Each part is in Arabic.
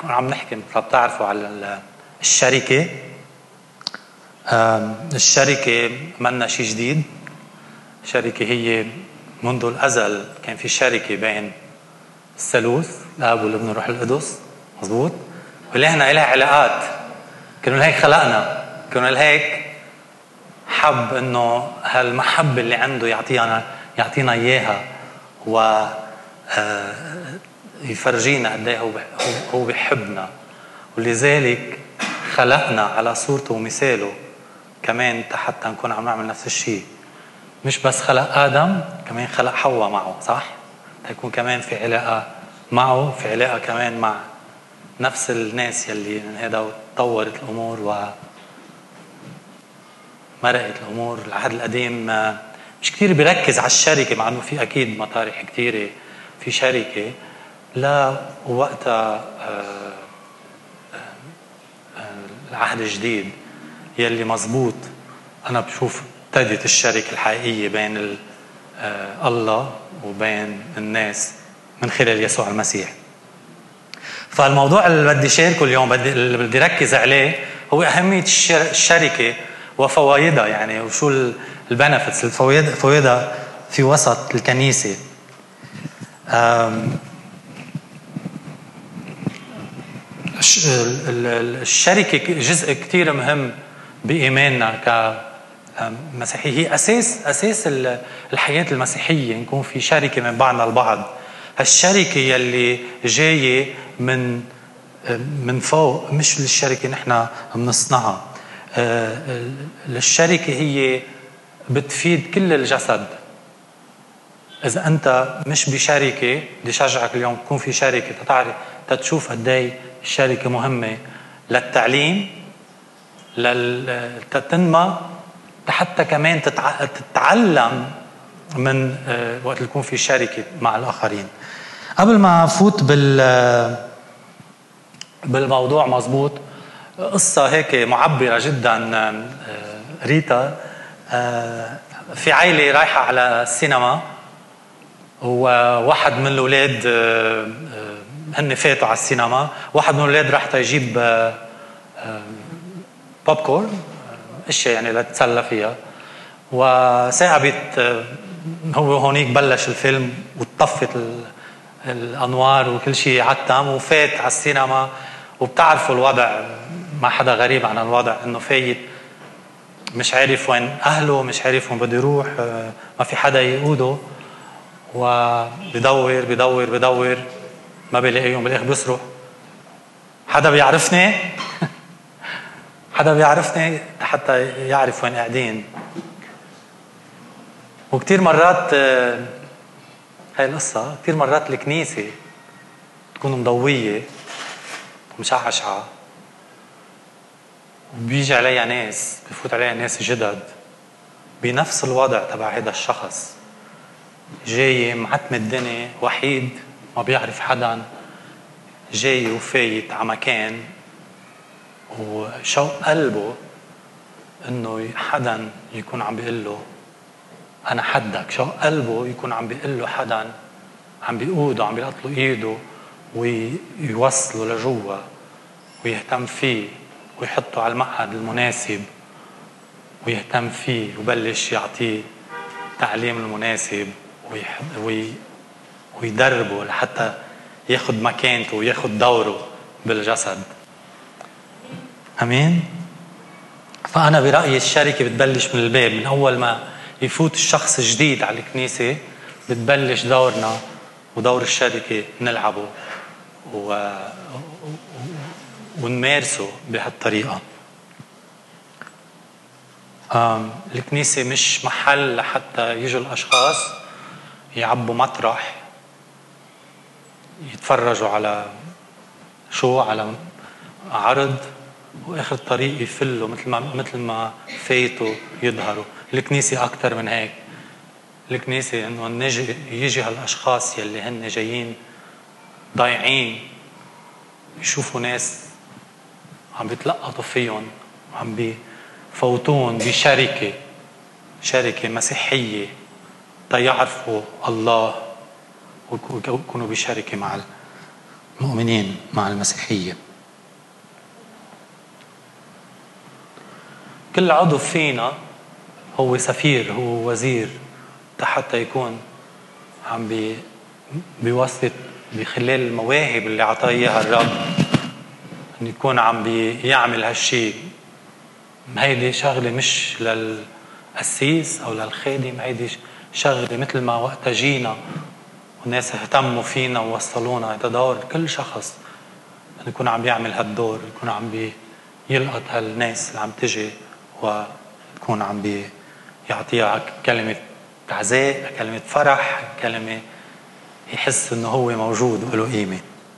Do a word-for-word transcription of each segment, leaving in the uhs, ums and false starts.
عم نحكي مثل بتعرفوا على الشركة. الشركة منا شيء جديد. الشركة هي منذ الأزل كان في شركة بين الثالوث الآب والابن والروح القدس، مزبوط، ولهنا إلها علاقات. كانوا لهيك خلقنا، كانوا لهيك حب إنه هالمحبة اللي عنده يعطينا يعطينا إياها، و يفرجينا قد ايه هو بيحبنا، ولذلك خلقنا على صورته ومثاله كمان حتى نكون عم نعمل نفس الشيء. مش بس خلق آدم، كمان خلق حواء معه، صح؟ تكون كمان في علاقة معه، في علاقة كمان مع نفس الناس يلي من هذا طورت الأمور ومرقت الأمور. العهد القديم مش كتير بيركز على الشركة، مع أنه في أكيد مطارح كتيرة في شركة. لا، وقتها العهد الجديد يلي مزبوط أنا بشوف ابتدت الشركة الحقيقية بين الله وبين الناس من خلال يسوع المسيح. فالموضوع اللي بدي شاركه اليوم، بدي اللي بدي ركز عليه هو أهمية الشركة وفوائدها، يعني وشو البنفتس الفوائد فوائدها في وسط الكنيسة. الشركة جزء كتير مهم بإيماننا كمسيحية، هي أساس أساس الحياة المسيحية، نكون في شركة من بعضنا البعض. هالشركة يلي جاية من من فوق، مش الشركة نحن بنصنعها. الشركة هي بتفيد كل الجسد. إذا أنت مش بشركة، بدي شجعك اليوم تكون في شركة، تتعرف تتشوف قدي الشركة مهمة للتعليم، للتنمى، حتى كمان تتعلم من وقت يكون في شركة مع الآخرين. قبل ما أفوت بال بالموضوع، مزبوط، قصة هيك معبرة جدا. ريتا في عائلة رايحة على السينما، وواحد من الأولاد هن فاتوا على السينما، واحد من الأولاد راح يجيب بوب كورن، اشياء يعني لتتسلى فيها، وثاقبت هو هونيك بلش الفيلم وطفت الأنوار وكل شيء عتم، وفات على السينما. وبتعرفوا الوضع، ما حدا غريب عن الوضع، انه فايت مش عارف وين أهله، مش عارف وين بده يروح، ما في حدا يقوده، وبدور بدور بدور ما بيلاقيهم. بالاخر بيصرخ حدا بيعرفني حدا بيعرفني حتى يعرف وين قاعدين. وكتير مرات هاي القصة، كتير مرات الكنيسة تكون مضوية ومشعشعة، وبيجي عليها ناس، بفوت عليها ناس جدد بنفس الوضع تبع هذا الشخص، جاي معتم الدنيا، وحيد، ما بيعرف حدا، جاي وفايت على مكان وشوق قلبه انه حدا يكون عم بيقول له انا حدك. شوق قلبه يكون عم بيقول له حدا عم بيقوده، عم بيقطله ايده ويوصله لجوا ويهتم فيه ويحطه على المقعد المناسب ويهتم فيه وبلش يعطيه تعليم المناسب ويدربه لحتى ياخد مكانته وياخد دوره بالجسد. امين. فانا برايي الشركه بتبلش من الباب، من اول ما يفوت الشخص الجديد على الكنيسه بتبلش دورنا ودور الشركه نلعبه و... ونمارسه بهالطريقه. الكنيسه مش محل لحتى يجوا الاشخاص يعبوا مطرح يتفرجوا على شو، على عرض، واخر الطريق يفلوا مثل ما مثل ما فايتوا يظهروا. الكنيسه اكثر من هيك. الكنيسه انه نجي يجي هالاشخاص يلي هن جايين ضايعين، يشوفوا ناس عم بيتلقطوا فيهم، عم بيفوتون بشركه شركه مسيحيه تيعرفوا الله ويكونوا بشركه مع المؤمنين مع المسيحية. كل عضو فينا هو سفير، هو وزير، حتى يكون عم بي بيوسط بخلال المواهب اللي عطاه اياها الرب ان يكون عم بيعمل هالشيء. هيدي شغله مش للقسيس او للخادم، هيدي شغله مثل ما وقت جينا والناس اهتموا فينا ووصلونا، هذا دور كل شخص ان يكون عم بيعمل هالدور، يكون عم بيلقط هالناس اللي عم تجي وتكون عم بيعطيها كلمه عزاء، كلمه فرح، كلمه يحس انه هو موجود وله قيمه.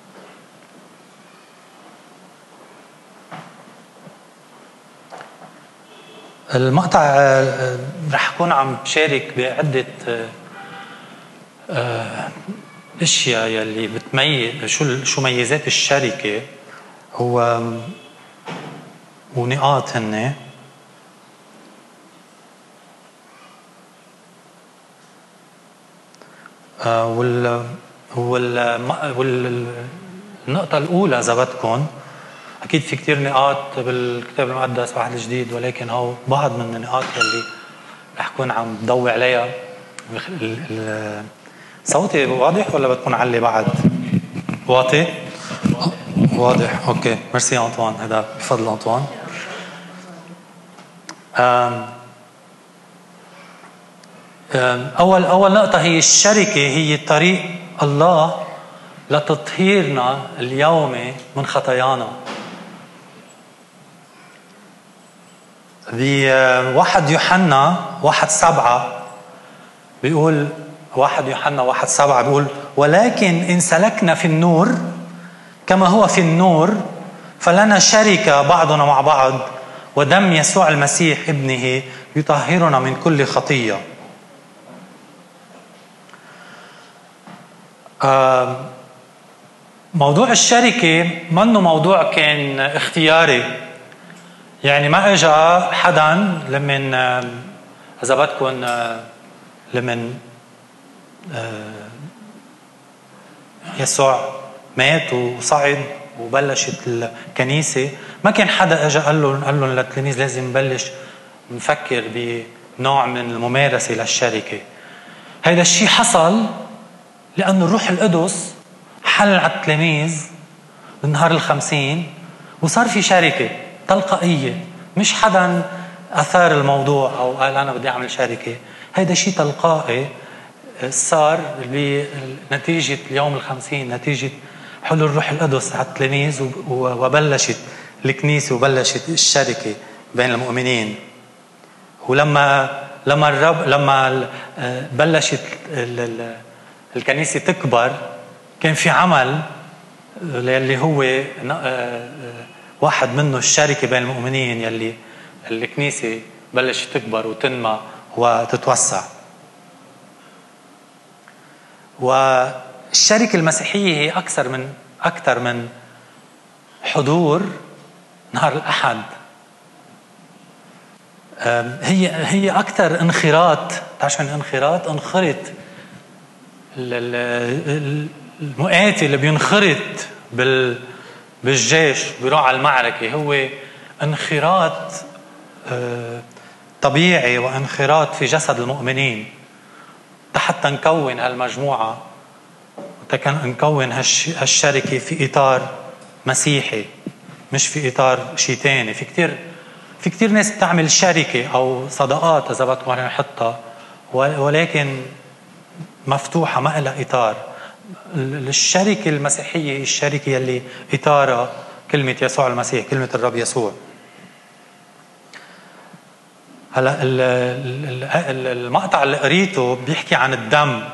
المقطع رح اكون عم بشارك بعده اشياء يلي بتميز شو شو ميزات الشركه هو ونقاط هن. وال والنقطة الأولى إذا بدكم، أكيد في كتير نقاط بالكتاب المقدس واحد الجديد، ولكن هو بعض من النقاط اللي رح أكون عم ضوي عليها. صوتي واضح ولا بدكم علي بعد؟ واضح؟ واضح، أوكي. ميرسي أنطوان، هذا بفضل أنطوان. أول أول نقطة هي الشركة، هي طريق الله لتطهيرنا اليومي من خطايانا. بواحد يوحنا واحد سبعة بيقول، واحد يوحنا واحد سبعة بيقول: ولكن إن سلكنا في النور كما هو في النور فلنا شركة بعضنا مع بعض، ودم يسوع المسيح ابنه يطهرنا من كل خطية. موضوع الشركة منه موضوع كان اختياري، يعني ما اجا حدا لمن اذا بدكم لمن يسوع مات وصعد وبلشت الكنيسة، ما كان حدا اجا قال لهم قال لهم للتلاميذ لازم نبلش نفكر بنوع من الممارسة للشركة. هذا الشيء حصل لأن الروح القدس حل على التلاميذ بالنهار الخمسين، وصار في شركة تلقائية، مش حدا أثار الموضوع أو قال أنا بدي أعمل شركة. هيدا شيء تلقائي صار بنتيجة اليوم الخمسين، نتيجة حلول الروح القدس على التلاميذ، وبلشت الكنيسة وبلشت الشركة بين المؤمنين. ولما لما الرب لما بلشت الكنيسة تكبر، كان في عمل اللي هو واحد منه الشركة بين المؤمنين، يلي الكنيسة بلشت تكبر وتنمى وتتوسع. والشركة المسيحية هي أكثر من أكثر من حضور نهار الأحد، هي هي أكثر انخراط. تعرفون انخراط؟ انخرط المقاتل اللي بينخرط بال بالجيش بيروح على المعركة، هو انخراط طبيعي وانخراط في جسد المؤمنين حتى نكون هالمجموعة، نكون هالشركة في إطار مسيحي، مش في إطار شيء تاني. في كتير في كتير ناس بتعمل شركة أو صداقات إذا بدكم نحطها، ولكن مفتوحة ما لها إطار. الشركة المسيحية هي الشركة يلي إطارها كلمة يسوع المسيح، كلمة الرب يسوع. هلا المقطع اللي قريته بيحكي عن الدم.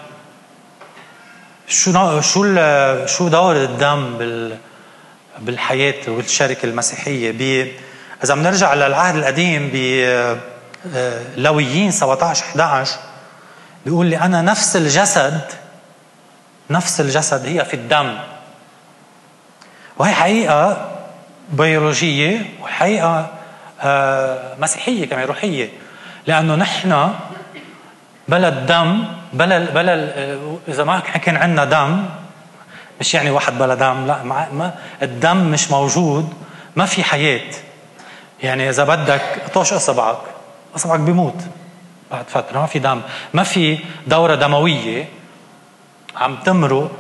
شو شو شو دور الدم بال بالحياة والشركة المسيحية؟ ب إذا بنرجع للعهد القديم بلويين سبعة عشر إحدى عشر بيقول لي أنا نفس الجسد نفس الجسد هي في الدم. وهي حقيقة بيولوجية وحقيقة مسيحية كمان روحية، لأنه نحن بلا الدم بلا بلا إذا ما كان عندنا دم مش يعني واحد بلا دم، لا، ما الدم مش موجود ما في حياة. يعني إذا بدك طوش أصبعك، أصبعك بيموت بعد فترة، ما في دم، ما في دورة دموية عم تمرق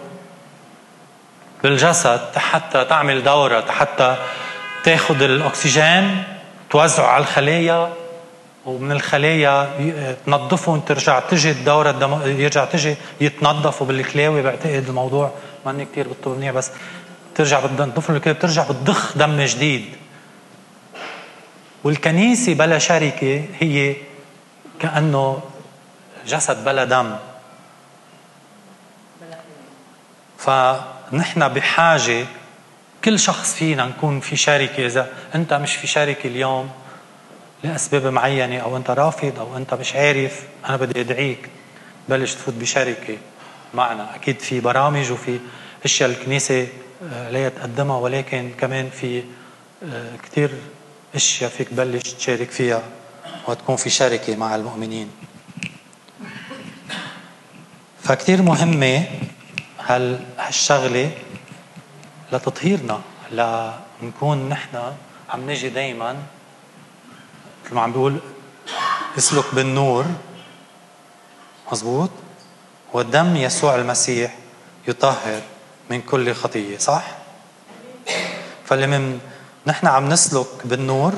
بالجسد حتى تعمل دورة، حتى تاخد الأكسجين توزعه على الخلايا، ومن الخلايا تنظفهم ترجع تجي الدورة الدم... يرجع تجي يتنظفوا بالكلاوي. بعتقد الموضوع ماني كتير بالطب منيح، بس ترجع بتنظفوا الكلاوي، بترجع بتضخ دم جديد. والكنيسة بلا شركة هي كأنه جسد بلا دم. فنحن بحاجة كل شخص فينا نكون في شركة. إذا أنت مش في شركة اليوم لأسباب معينة، أو أنت رافض، أو أنت مش عارف، أنا بدي أدعيك بلش تفوت بشركة معنا. أكيد في برامج وفي أشياء الكنيسة لا تقدمها، ولكن كمان في كتير أشياء فيك بلش تشارك فيها وتكون في شركة مع المؤمنين. فكتير مهمة هال هالشغلة لتطهيرنا، لنكون نحن عم نجي دايما مثل ما عم بيقول اسلك بالنور، مزبوط، والدم يسوع المسيح يطهر من كل خطية، صح؟ فاللي من نحن عم نسلك بالنور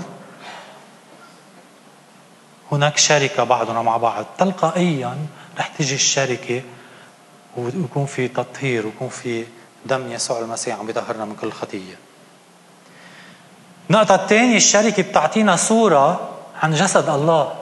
هناك شركة بعضنا مع بعض، تلقائيا رح تجي الشركة ويكون في تطهير، ويكون في دم يسوع المسيح عم بيطهرنا من كل خطية. النقطة الثانية، الشركة بتعطينا صورة عن جسد الله.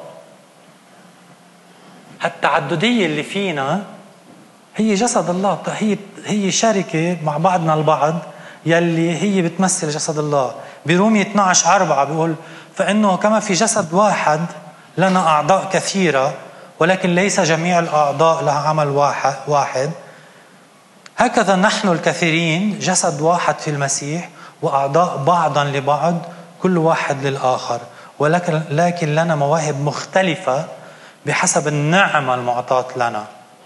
التعددية اللي فينا هي جسد الله، هي هي شركة مع بعضنا البعض يلي هي بتمثل جسد الله. برومية اثناشر أربعة بيقول فإنه كما في جسد واحد لنا أعضاء كثيرة، ولكن ليس جميع الأعضاء لها عمل واحد، هكذا نحن الكثيرين جسد واحد في المسيح، وأعضاء بعضا لبعض كل واحد للآخر، ولكن لكن لنا مواهب مختلفة بحسب النعمة المعطاة لنا.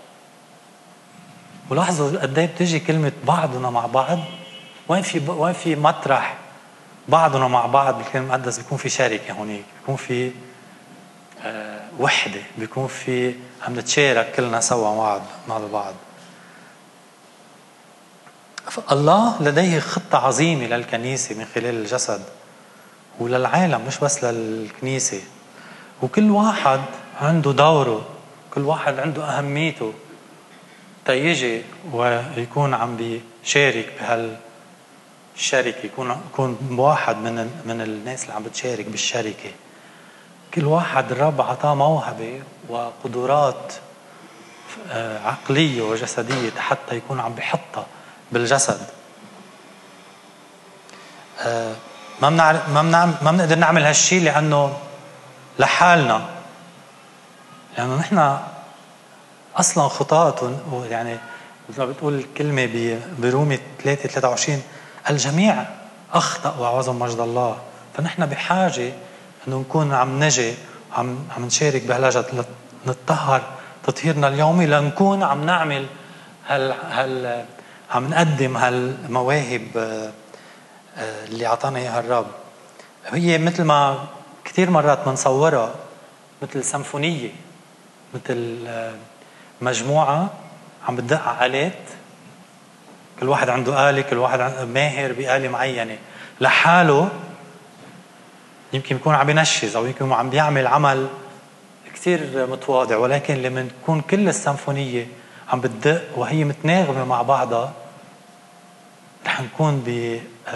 ولاحظوا قد ايه بتجي كلمة بعضنا مع بعض، وين في وين في مطرح بعضنا مع بعض بالكلمة المقدس بيكون في شركة، هونيك بيكون في آه وحدة، بيكون في عم نتشارك كلنا سوا مع مع بعض. الله لديه خطة عظيمة للكنيسة من خلال الجسد وللعالم، مش بس للكنيسة. وكل واحد عنده دوره، كل واحد عنده أهميته تيجي ويكون عم بيشارك بهالشركة، يكون يكون واحد من من الناس اللي عم بتشارك بالشركة. كل واحد الرب عطاه موهبة وقدرات عقلية وجسدية حتى يكون عم بيحطها بالجسد. ما بنعرف ما بنعمل ما بنقدر نعمل هالشيء لأنه لحالنا، لأنه نحن أصلاً خطاة. ويعني مثل ما بتقول الكلمة برومية ثلاثة ثلاثة وعشرين الجميع أخطأ وعوزهم مجد الله. فنحن بحاجة أنه نكون عم نجي عم عم نشارك بهالجد نتطهر تطهيرنا اليومي، لنكون عم نعمل هال هال عم نقدم هالمواهب اللي عطانا إياها الرب. هي مثل ما كثير مرات منصورها مثل سيمفونية، مثل مجموعة عم بتدق آلات، كل واحد عنده آلة، كل واحد ماهر بآلة معينة لحاله. يمكن يكون عم ينشز أو يمكن عم بيعمل عمل كثير متواضع، ولكن لما تكون كل السيمفونية عم بتدق وهي متناغمة مع بعضها، رح نكون ب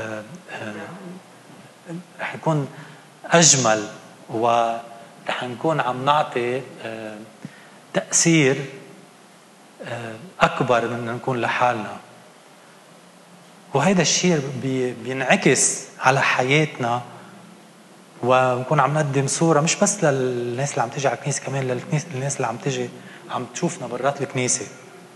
رح نكون أجمل، ورح نكون عم نعطي تأثير أكبر من نكون لحالنا. وهذا الشيء بينعكس على حياتنا، ونكون عم نقدم صورة مش بس للناس اللي عم تيجي على الكنيسة، كمان للناس اللي عم تيجي عم تشوفنا برات الكنيسة.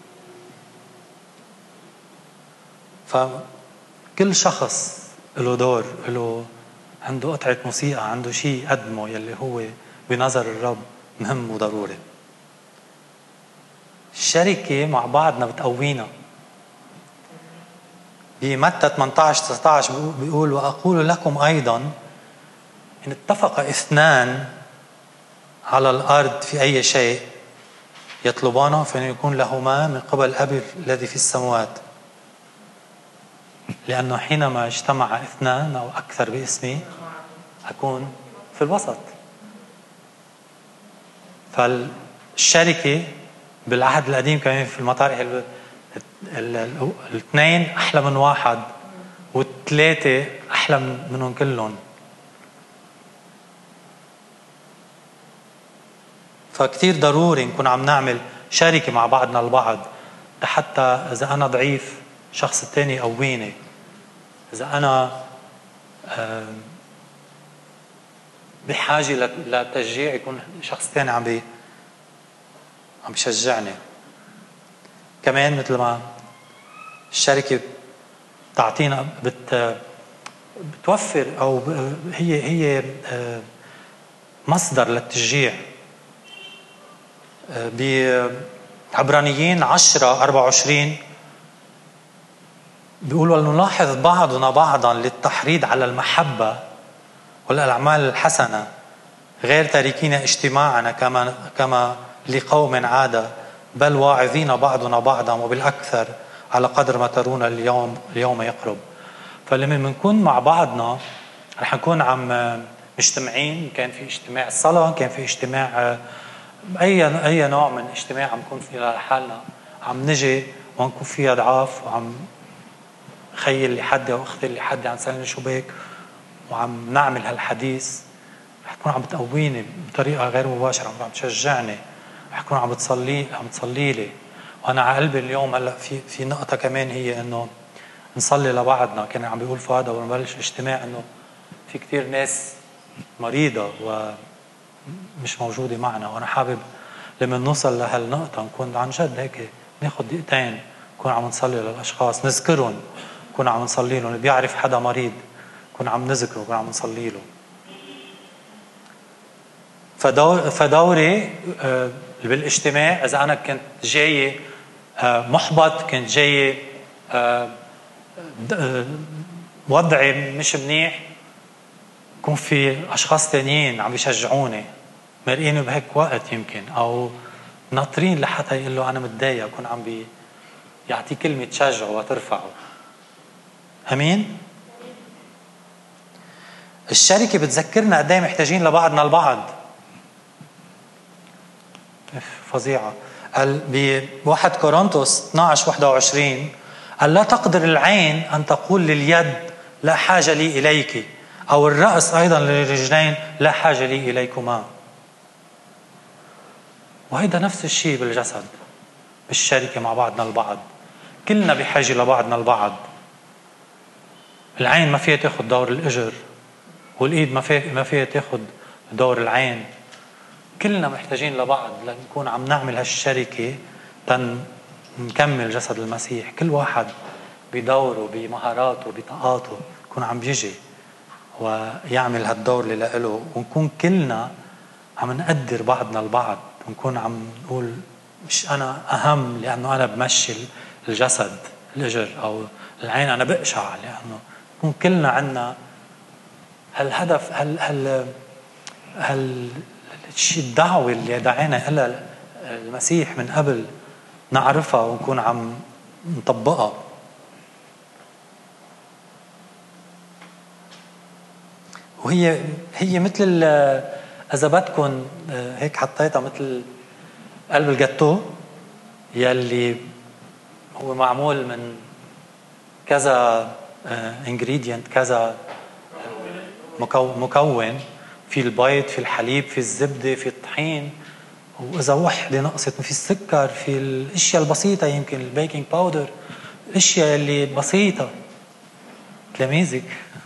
فكل شخص له دور، له عنده قطعة موسيقى، عنده شيء يقدمه يلي هو بنظر الرب مهم وضروري. الشركة مع بعضنا بتقوينا. بمتى ثمانية عشر تسعة عشر بيقول وأقول لكم أيضا إن اتفق اثنان على الأرض في أي شيء يطلبانه فإن يكون لهما من قبل أبي الذي في السماوات، لأنه حينما اجتمع اثنان أو أكثر باسمي أكون في الوسط. فالشركة بالعهد القديم كمان في المطارح الاثنين أحلى من واحد والثلاثة أحلى منهم كلهم. فكتير ضروري نكون عم نعمل شركة مع بعضنا البعض، حتى إذا أنا ضعيف شخص التاني يقويني، إذا أنا بحاجة لتشجيع يكون شخص تاني عم بي عم بيشجعني. كمان مثل ما الشركة تعطينا بت بتوفر أو هي هي مصدر للتشجيع. بعبرانيين عشرة أربعة وعشرين بيقول ولنلاحظ بعضنا بعضا للتحريض على المحبة والأعمال الحسنة غير تاركين اجتماعنا كما كما لقوم عادة، بل واعظين بعضنا بعضا وبالأكثر على قدر ما ترون اليوم اليوم يقرب. فلما بنكون مع بعضنا رح نكون عم مجتمعين، كان في اجتماع صلاة، كان في اجتماع أي أي نوع من اجتماع عم نكون فيه لحالنا، عم نجي ونكون فيها ضعاف وعم خيل لحد أو أختي لحد عم نسلم شو بك وعم نعمل هالحديث، رح تكون عم بتقويني بطريقة غير مباشرة، عم تشجعني، رح تكون عم بتصلي عم تصلي لي. وأنا على قلبي اليوم هلا في في نقطة كمان هي إنه نصلي لبعضنا. كان عم بيقول فؤاد أول ما بلش الاجتماع إنه في كتير ناس مريضة ومش موجودة معنا، وأنا حابب لما نوصل لهالنقطة نكون عن جد هيك ناخد دقيقتين نكون عم نصلي للأشخاص، نذكرهم، نكون عم نصلي لهم. اللي بيعرف حدا مريض نكون عم نذكره، نكون عم نصلي له. فدور فدوري بالاجتماع إذا أنا كنت جاي محبط، كنت جاي وضعي مش منيح، يكون في أشخاص تانيين عم بيشجعوني مرقيني بهيك وقت يمكن، أو ناطرين لحتى يقول له أنا متضايق، يكون عم بي يعطي كلمة تشجعه وترفعه. أمين؟ الشركة بتذكرنا قد ايه محتاجين لبعضنا البعض. فظيعة. قال بواحد كورنثوس اثني عشر واحد وعشرين قال لا تقدر العين أن تقول لليد لا حاجة لي إليك، أو الرأس أيضا للرجلين لا حاجة لي إليكما. وهيدا نفس الشيء بالجسد، بالشركة مع بعضنا البعض، كلنا بحاجة لبعضنا البعض. العين ما فيها تاخد دور الإجر، والإيد ما فيها ما فيها تاخد دور العين. كلنا محتاجين لبعض لنكون عم نعمل هالشركة تن نكمل جسد المسيح. كل واحد بدوره بمهاراته بطاقاته يكون عم بيجي ويعمل هالدور اللي له، ونكون كلنا عم نقدر بعضنا البعض، ونكون عم نقول مش أنا أهم لأنه أنا بمشي الجسد الإجر أو العين، أنا بقشع لأنه نكون كلنا عنا هالهدف، هال هال هال الشيء الدعوة اللي دعينا إلى المسيح من قبل نعرفها ونكون عم نطبقها. وهي هي مثل إذا بدكم هيك حطيتها مثل قلب الجاتو يلي هو معمول من كذا ingredient، كذا مكون، في البيض، في الحليب، في الزبدة، في الطحين، وإذا وحدة نقصت في السكر، في الأشياء البسيطة، يمكن البيكنج باودر، الأشياء اللي بسيطة. تلاميذك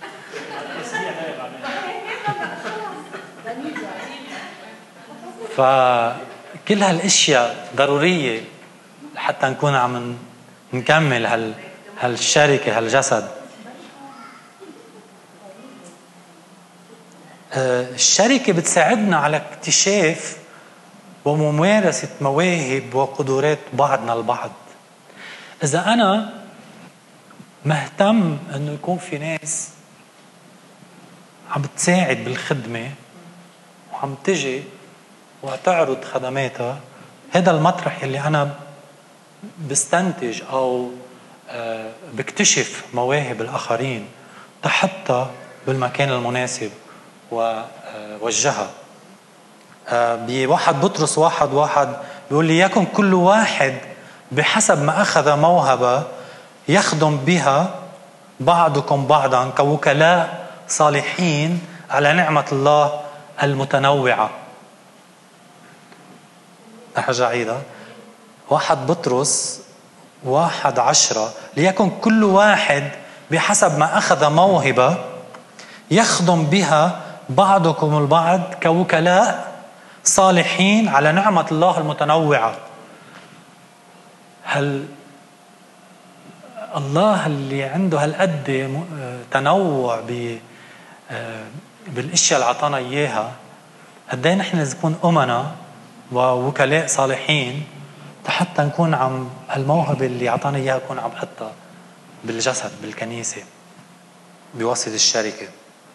فكل هالأشياء ضرورية حتى نكون عم نكمل هال هالشركة هالجسد. الشركة بتساعدنا على اكتشاف وممارسة مواهب وقدرات بعضنا البعض. إذا أنا مهتم انه يكون في ناس عم بتساعد بالخدمة وعم تجي وتعرض خدماتها. هذا المطرح اللي أنا بستنتج أو بكتشف مواهب الآخرين تحطها بالمكان المناسب ووجهها. بواحد بطرس واحد واحد بيقول لي يكن كل واحد بحسب ما أخذ موهبة يخدم بها بعضكم بعضا كوكلاء صالحين على نعمة الله المتنوعة. أرجع عيدها. واحد بطرس واحد عشرة ليكن كل واحد بحسب ما أخذ موهبة يخدم بها بعضكم البعض كوكلاء صالحين على نعمة الله المتنوعة. هل الله اللي عنده هالقد تنوع بالاشياء اللي عطانا اياها، قد ايه نحن نكون امنا ووكلاء صالحين حتى نكون عم هالموهبه اللي عطانا اياها نكون عم حطها بالجسد بالكنيسه بواسطه الشركه.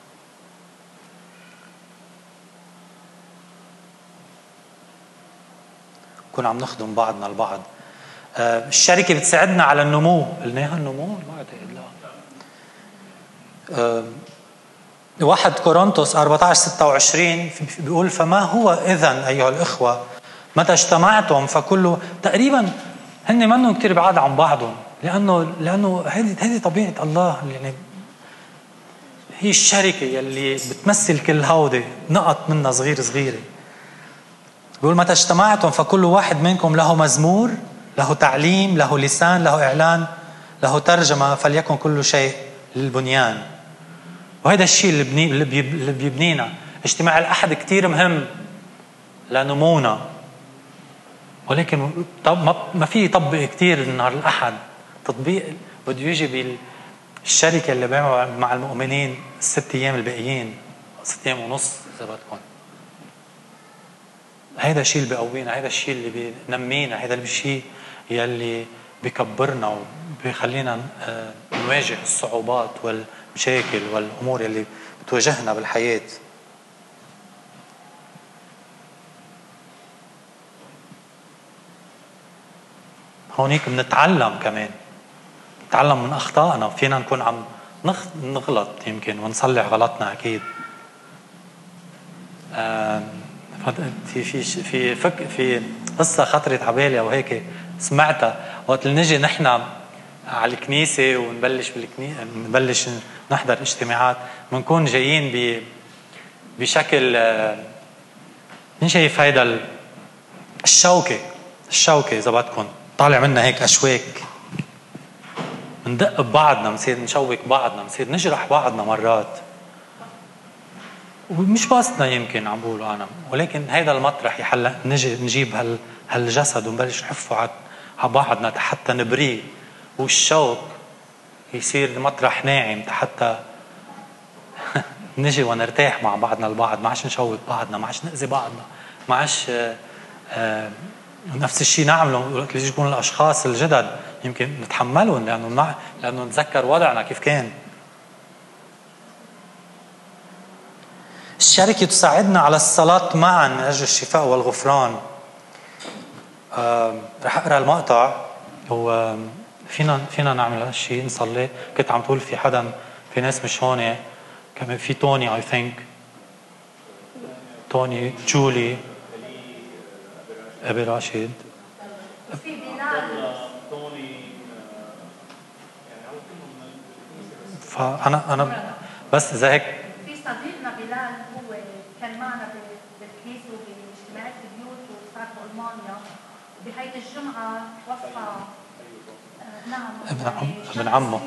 نكون عم نخدم بعضنا البعض. الشركة بتساعدنا على النمو. قلناها النمو؟ ما أعتقد لا. واحد كورنثوس أربعة عشر ستة وعشرين بيقول فما هو إذن أيها الإخوة متى اجتمعتم فكل تقريبا هن منهم كتير بعاد عن بعضهم، لأنه لأنه هذه هذه طبيعة الله. يعني هي الشركة يلي بتمثل كل هودي نقط منها صغير صغيرة. بيقول متى اجتمعتم فكل واحد منكم له مزمور، له تعليم، له لسان، له إعلان، له ترجمة، فليكن كل شيء للبنيان. وهذا الشيء اللي, بني اللي, بي اللي بيبنينا. اجتماع الأحد كتير مهم لنمونا، ولكن طب ما في يطبق كتير النهار الأحد. تطبيق بده يجي بالشركة اللي بيعمل مع المؤمنين الست أيام الباقيين، ست أيام ونص إذا بدكم. هذا الشيء اللي بيقوينا، هذا الشيء اللي بينمينا، هذا الشيء يلي بيكبرنا وبيخلينا نواجه الصعوبات والمشاكل والأمور اللي بتواجهنا بالحياة. هونيك بنتعلم كمان، نتعلم من أخطائنا. فينا نكون عم نغلط يمكن ونصلح غلطنا أكيد. في في في فك في قصة خطرت على بالي أو هيك سمعتها وقت اللي نجي نحن على الكنيسة ونبلش بالكنيسة نبلش نحضر اجتماعات، بنكون جايين ب بشكل مين شايف هيدا الشوكة الشوكة إذا بدكم طالع منا هيك أشواك، بندق ببعضنا، بنصير نشوك بعضنا، بنصير نجرح بعضنا مرات. ومش قصدنا يمكن عم بقوله أنا، ولكن هيدا المطرح يحل نجي نجيب هال هالجسد ونبلش نحفه على بعضنا حتى نبريه، والشوك يصير مطرح ناعم حتى نجي ونرتاح مع بعضنا البعض. ما عادش نشوك بعضنا، ما عادش نأذي بعضنا، ما عادش آه آه نفس الشيء نعمله وقت اللي يكون الأشخاص الجدد يمكن نتحملهم لأنه لأنه نتذكر وضعنا كيف كان. الشركة تساعدنا على الصلاة معا من أجل الشفاء والغفران. آه رح أقرأ المقطع. هو فينا فينا نعمل هالشيء نصلي. كنت عم تقول في حدا، في ناس مش هون كمان، في توني I think توني جولي أبي راشد في بلال فأنا أنا بس إذا هيك في صديقنا بلال هو كان معنا بالكنيسة وباجتماعات البيوت وصار بألمانيا، بهيدي الجمعة وصى نعم ابن عمه.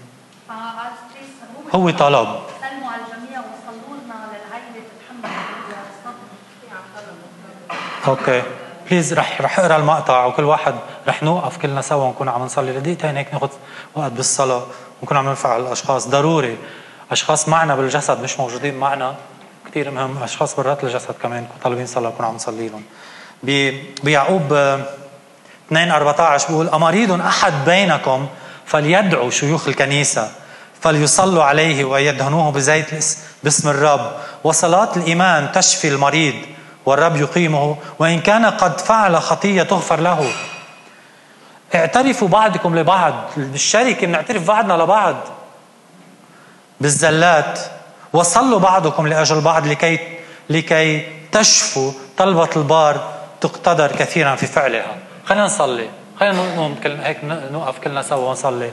هو, هو طلب سلموا على الجميع وصلوا لنا للعائلة تتحمل الصدمة. اوكي بليز رح رح اقرا المقطع وكل واحد رح نوقف كلنا سوا ونكون عم نصلي لدقيقتين هيك ناخذ وقت بالصلاة ونكون عم نرفع الاشخاص. ضروري اشخاص معنا بالجسد مش موجودين معنا كثير مهم، اشخاص برات الجسد كمان طالبين صلاة نكون عم نصلي لهم. بيعقوب اثنين أربعة عشر بيقول أمريض أحد بينكم فليدعوا شيوخ الكنيسة فليصلوا عليه ويدهنوه بزيت باسم الرب، وصلاة الإيمان تشفي المريض والرب يقيمه، وإن كان قد فعل خطية تغفر له. اعترفوا بعضكم لبعض، بالشركة بنعترف بعضنا لبعض بالزلات، وصلوا بعضكم لأجل بعض لكي لكي تشفوا، طلبة البار تقتدر كثيرا في فعلها. خلينا نصلي، خلينا نقوم هيك نوقف كلنا سوا ونصلي.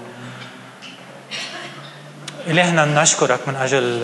إلهنا نشكرك من أجل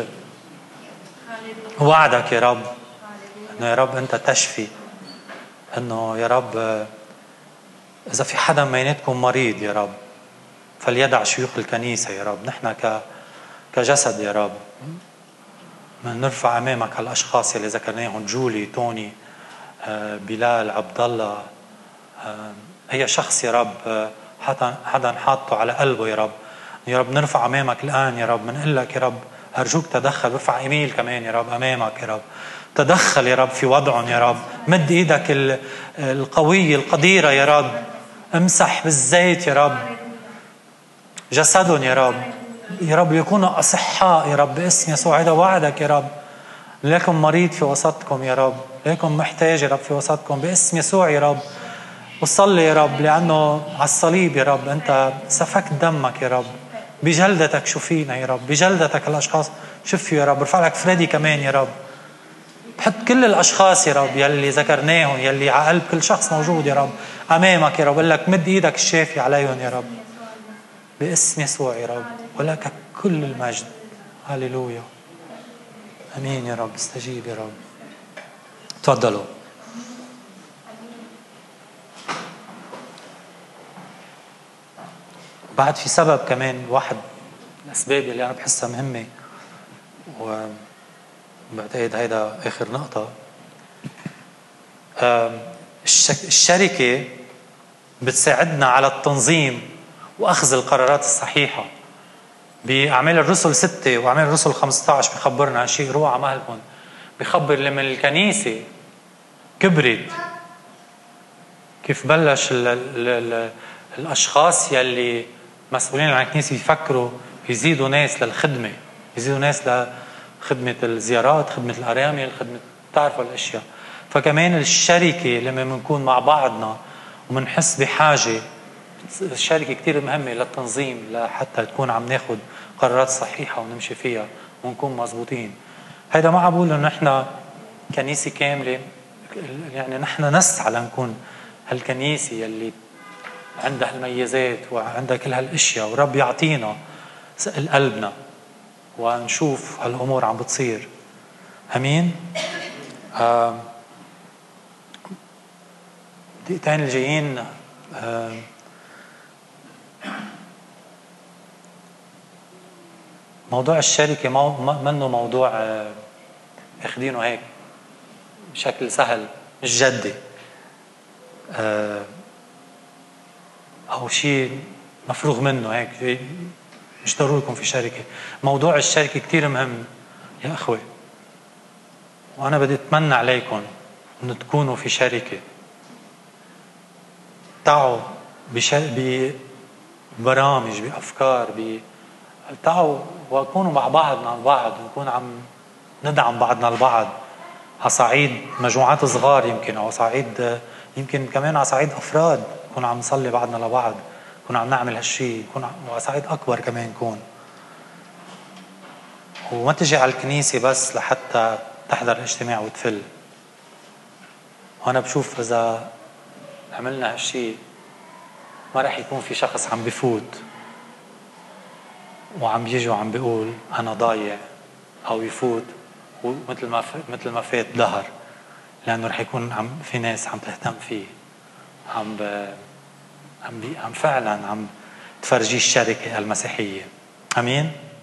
وعدك يا رب، إنه يا رب أنت تشفي، إنه يا رب إذا في حدا بيناتكم مريض يا رب فليدع شيوخ الكنيسة يا رب. نحن ك كجسد يا رب من نرفع أمامك هالأشخاص اللي ذكرناهم، جولي، توني، بلال، عبد الله، أي شخص يا رب حدا حدا حاطه على قلبه يا رب، يا رب نرفع أمامك الآن يا رب. منقول لك يا رب أرجوك تدخل. برفع إيميل كمان يا رب أمامك يا رب، تدخل يا رب في وضعهم يا رب. مد إيدك القوية القديرة يا رب، امسح بالزيت يا رب جسدهم يا رب، يا رب يكونوا أصحاء يا رب باسم يسوع. هذا وعدك يا رب. لكم مريض في وسطكم يا رب، لكم محتاج يا رب في وسطكم باسم يسوع يا رب. وصلي يا رب لأنه على الصليب يا رب أنت سفكت دمك يا رب، بجلدتك شفينا يا رب، بجلدتك الأشخاص شفيوا يا رب. برفع لك فريدي كمان يا رب، بحط كل الأشخاص يا رب يلي ذكرناهم، يلي على قلب كل شخص موجود يا رب أمامك يا رب. قل لك مد إيدك الشافي عليهم يا رب باسم يسوع يا رب، ولك كل المجد. هاليلويا، أمين يا رب. استجيب يا رب. تفضلوا. بعد في سبب كمان، واحد الأسباب اللي أنا بحسها مهمة وبعتقد هيدا آخر نقطة. الشركة بتساعدنا على التنظيم وأخذ القرارات الصحيحة. بأعمال الرسل ستة وأعمال الرسل خمسة عشر بخبرنا شيء روعة مهلكم. بخبر لما الكنيسة كبرت كيف بلش ال ال ال الأشخاص يلي مسؤولين عن الكنيسة يفكروا يزيدوا ناس للخدمة، يزيدوا ناس لخدمة الزيارات، خدمة الأرامل، خدمة تعرفوا الأشياء. فكمان الشركة لما منكون مع بعضنا ومنحس بحاجة، الشركة كتير مهمة للتنظيم لحتى تكون عم ناخد قرارات صحيحة ونمشي فيها ونكون مزبوطين. هيدا ما عبقول إنه نحن كنيسة كاملة، يعني نحن نسعى لنكون هالكنيسة يلي عندها الميزات وعندها كل هالاشياء، ورب يعطينا قلبنا ونشوف هالامور عم بتصير. امين. آه دقيقتين الجايين آه موضوع الشركه ما منه موضوع آه اخدينه هيك بشكل سهل، مش جدي آه أو شيء مفروغ منه هيك، مش ضروري يكون في شركة. موضوع الشركة كتير مهم يا أخوة، وأنا بدي أتمنى عليكم أن تكونوا في شركة، تعوا ببرامج بأفكار ب... تعوا وكونوا مع بعضنا البعض، ونكون عم ندعم بعضنا البعض على صعيد مجموعات صغار يمكن، أو صعيد يمكن كمان على صعيد أفراد نكون عم نصلي بعضنا لبعض، نكون عم نعمل هالشيء، نكون على صعيد أكبر كمان نكون. وما تجي على الكنيسة بس لحتى تحضر الاجتماع وتفل. وأنا بشوف إذا عملنا هالشيء ما رح يكون في شخص عم بفوت وعم بيجي وعم بيقول أنا ضايع، أو يفوت ومثل ما مثل ما فات ظهر، لأنه رح يكون عم في ناس عم تهتم فيه، عم ب... عم بي... عم فعلا عم تفرجي الشركة المسيحية. أمين.